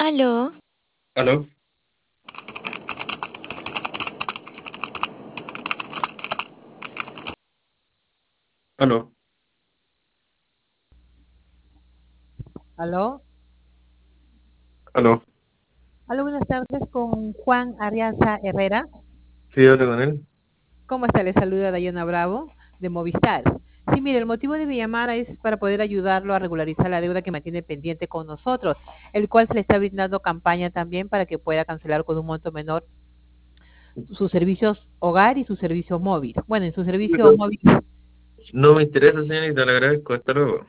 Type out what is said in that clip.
Aló, ¿Aló? ¿Aló? Aló, ¿Aló? aló, buenas tardes con Juan Ariaza Herrera. Sí, hablo con él. ¿Cómo está? Le saluda Dayana Bravo de Movistar. Sí, mire, el motivo de mi llamada es para poder ayudarlo a regularizar la deuda que mantiene pendiente con nosotros, el cual se le está brindando campaña también para que pueda cancelar con un monto menor sus servicios hogar y su servicio móvil. Bueno, en su servicio móvil, No me interesa, señorita, le agradezco. Hasta luego.